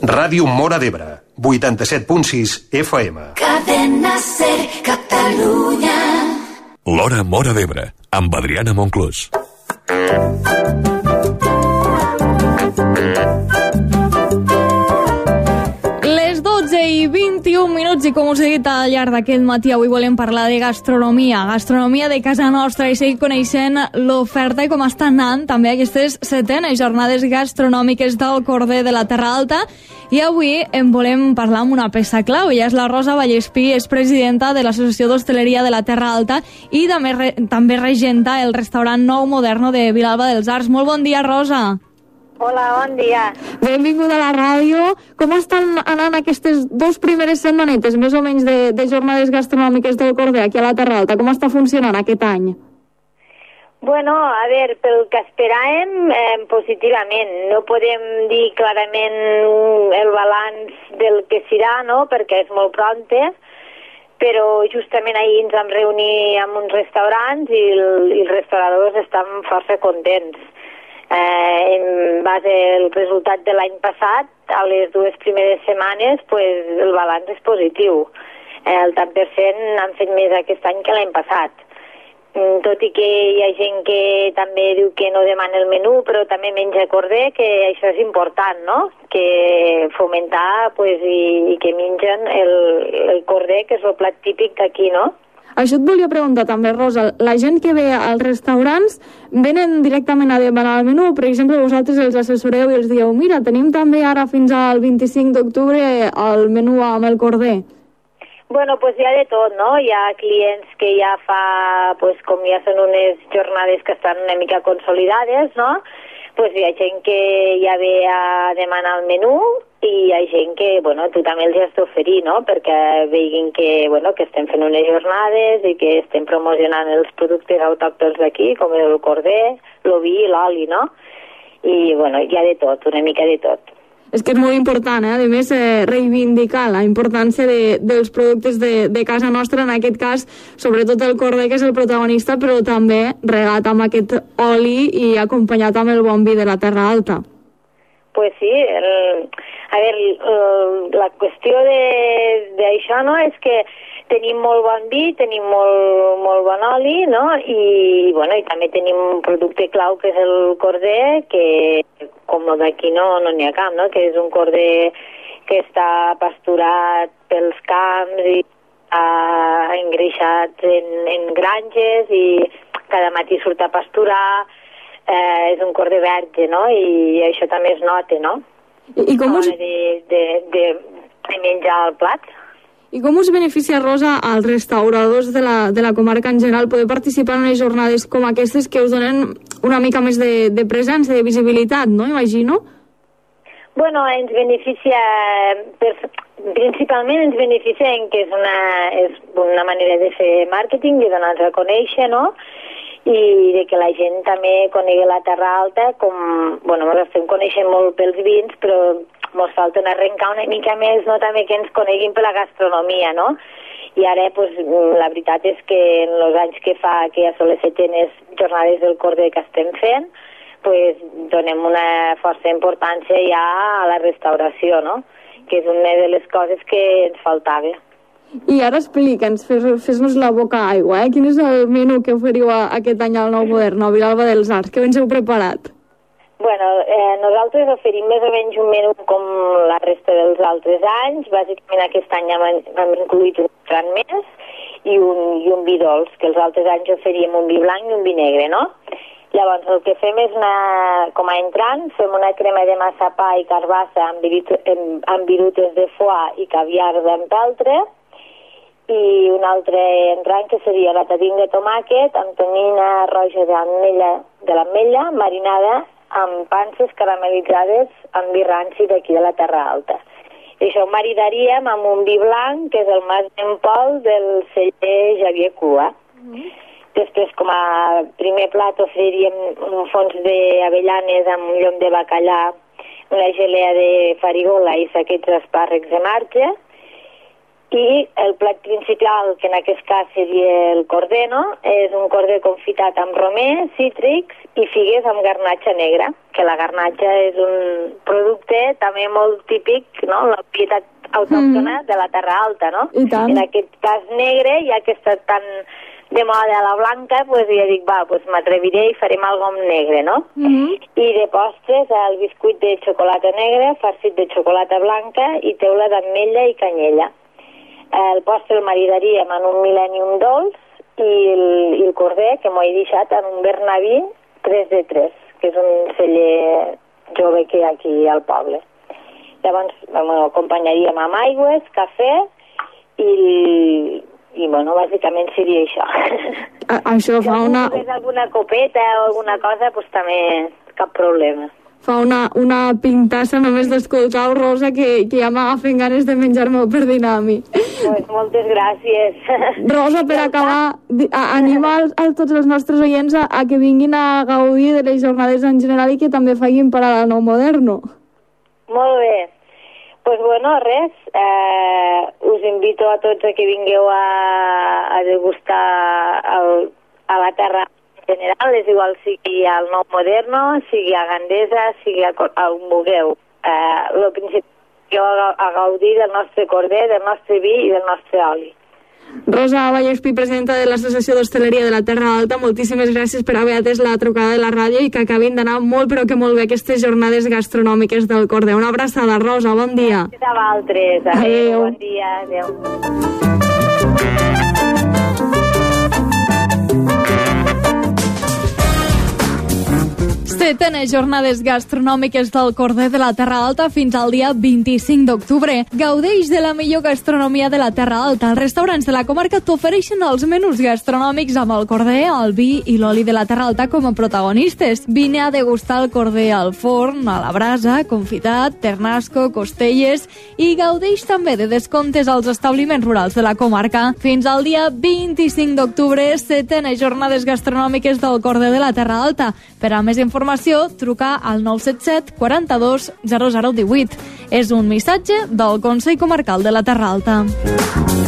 Ràdio Móra d'Ebre, 87.6 FM. Cadena Ser, Catalunya. L'Hora Móra d'Ebre, amb Adriana Monclús. Les 12:21 i com us he dit al llarg d'aquest matí, avui volem parlar de gastronomia de casa nostra i seguir coneixent l'oferta i com estan anant també aquestes setenes jornades gastronòmiques del Corder de la Terra Alta. I avui en volem parlar amb una peça clau. Ella és la Rosa Vallespí, és presidenta de l'Associació d'Hostaleria de la Terra Alta i també regenta el restaurant Nou Moderno de Vilalba dels Arcs. Molt bon dia, Rosa. Hola, bon dia. Benvinguda a la ràdio. Com estan anant aquestes dues primeres setmanetes, més o menys, de jornades gastronòmiques del Corder aquí a la Terra Alta? Com està funcionant aquest any? Bueno, a veure, pel que esperàvem, positivament. No podem dir clarament el balanç del que serà, no?, perquè és molt pronte, però justament ahir ens vam reunir amb uns restaurants i els restauradors estan força contents. En base al resultat de l'any passat, a les dues primeres setmanes, pues, el balanç és positiu. El tant per cent han fet més aquest any que l'any passat. Tot i que hi ha gent que també diu que no demana el menú, però també menja corder, que això és important, no? Que fomentar, pues, i que mengen el corder, que és el plat típic d'aquí, no? Això et volia preguntar també, Rosa. La gent que ve als restaurants venen directament a demanar el menú? Per exemple, vosaltres els assessoreu i els dieu, mira, tenim també ara fins al 25 d'octubre el menú amb el corder. Bueno, pues hi ha de tot, no? Hi ha clients que ja fa, pues com ja són unes jornades que estan una mica consolidades, no? Pues hi ha gent que ja ve a demanar el menú i hi ha gent que, bueno, tu també els has d'oferir, no?, perquè veguin que, bueno, que estem fent unes jornades i que estem promocionant els productes autòctons d'aquí, com el corder, l'oví i l'oli, no? I, bueno, hi ha de tot, una mica de tot. És que és molt important, a més, reivindicar la importància dels productes de casa nostra, en aquest cas, sobretot el corder, que és el protagonista, però també regat amb aquest oli i acompanyat amb el bon vi de la Terra Alta. Pues sí, a veure, la qüestió d'això, no?, és que tenim molt bon vi, tenim molt bon oli, no?, i, bueno, i també tenim un producte clau que és el corder, que com el d'aquí no n'hi ha cap, no?, que és un corder que està pasturat pels camps i engreixat en granges i cada matí surt a pasturar. És un corder verge, no?, i això també es nota, no?, I com us... de menjar el plat. I com us beneficia, Rosa, als restauradors de la comarca en general poder participar en unes jornades com aquestes que us donen una mica més de presència, de visibilitat, no?, imagino? Bueno, ens beneficia, principalment ens beneficia en que és una manera de fer màrqueting, de donar-nos a conèixer, no?, i de que la gent també conegui la Terra Alta, com, bueno, ens estem coneixent molt pels vins, però ens falta arrencar una mica més, no?, també que ens coneguin per la gastronomia, no? I ara, pues, la veritat és que en els anys que fa que ja són les setenes jornades del corder que estem fent, pues, donem una força importància ja a la restauració, no?, que és una de les coses que ens faltava. I ara explica'ns, fes-nos la boca aigua, Quin és el menú que oferiu aquest any al Nou Moderno, a Vilalba dels Arcs? Què ens heu preparat? Bueno, nosaltres oferim més o menys un menú com la resta dels altres anys. Bàsicament aquest any hem incluït un tram més i un vi dolç, que els altres anys oferíem un vi blanc i un vi negre, no? Llavors el que fem és, com a entrant, fem una crema de massapà i carbassa amb virutes de foie i caviar d'empeltre, i un altre entrant que seria la tatina de tomàquet amb tonyina roja de l'ametlla marinada amb panses caramelitzades amb vi ranci d'aquí de la Terra Alta. I això ho maridaríem amb un vi blanc, que és el Mas d'en Pol del celler Javier Cua. Després, com a primer plat, oferiríem un fons d'avellanes amb un llom de bacallà, una gelea de farigola i saquets d'espàrrecs de marge. I el plat principal, que en aquest cas seria el corder, no? És un corder confitat amb romer, cítrics i figues amb garnatxa negra, que la garnatxa és un producte també molt típic, no? La propietat autòctona de la Terra Alta, no? En aquest cas negre, ja que està tan de moda la blanca, pues ja dic, pues m'atreviré i farem alguna cosa amb negre, no? I de postres, el biscuit de xocolata negra, farcit de xocolata blanca i teula d'ametlla i canyella. El postre el maridaríem en un Millennium dolç i el corder, que m'ho he deixat en un Bernaví 3D3, que és un celler jove que hi ha aquí al poble. Llavors, acompanyaríem amb aigües, cafè i bàsicament seria això. Això fa una... Si alguna copeta o alguna cosa, doncs també cap problema. Fa una pintassa només d'escoltar-ho, Rosa, que ja m'agafen ganes de menjar-me per dinar a mi. Pues moltes gràcies. Rosa, per acabar, anima a tots els nostres oients a que vinguin a gaudir de les jornades en general i que també facin per a la Nou Moderno. Molt bé. Pues res, us invito a tots a que vingueu a degustar a la terra general, és igual sigui al Nou Moderno, sigui a Gandesa, sigui a on vulgueu. El principal a gaudir del nostre corder, del nostre vi i del nostre oli. Rosa Vallespí, presidenta de l'Associació d'Hostaleria de la Terra Alta, moltíssimes gràcies per haver atès la trucada de la ràdio i que acabin d'anar molt però que molt bé aquestes jornades gastronòmiques del corder. Una abraçada, Rosa, bon dia. Gràcies a vosaltres. Adéu. Bon dia, adéu. Setenes jornades gastronòmiques del Corder de la Terra Alta fins al dia 25 d'octubre. Gaudeix de la millor gastronomia de la Terra Alta. Els restaurants de la comarca t'ofereixen els menús gastronòmics amb el corder, el vi i l'oli de la Terra Alta com a protagonistes. Vine a degustar el corder al forn, a la brasa, confitat, ternasco, costelles i gaudeix també de descomptes als establiments rurals de la comarca. Fins al dia 25 d'octubre, setenes jornades gastronòmiques del Corder de la Terra Alta. Per a més informació, trucar al 977 42 0018. És un missatge del Consell Comarcal de la Terra Alta.